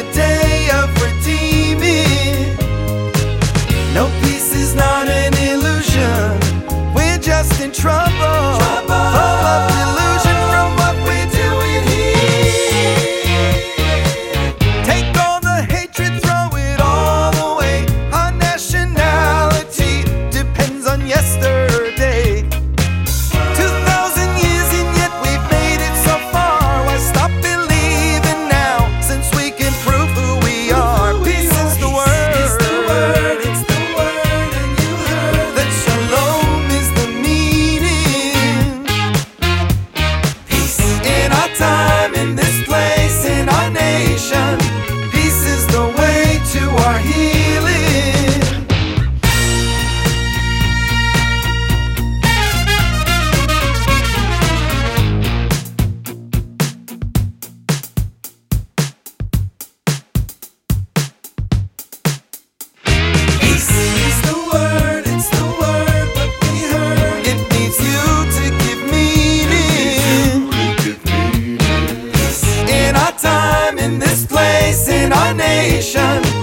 a day of redeeming. No, peace is not an illusion. We're just in trouble. Full of delusion from what we're doing here. Take all the hatred, throw it all away. Our nationality depends on yesterday. 2,000 years and yet we've made it so far. Why stop believing now, since we can prove who we are? Peace is the word. It's the word, it's the word, and you heard that shalom is the meaning. Peace in our time, in this place, in our nation. Peace is the way to our healing. Peace is the word, it's the word, what we heard. It needs you to give meaning. Peace in our time, in this place, in our nation.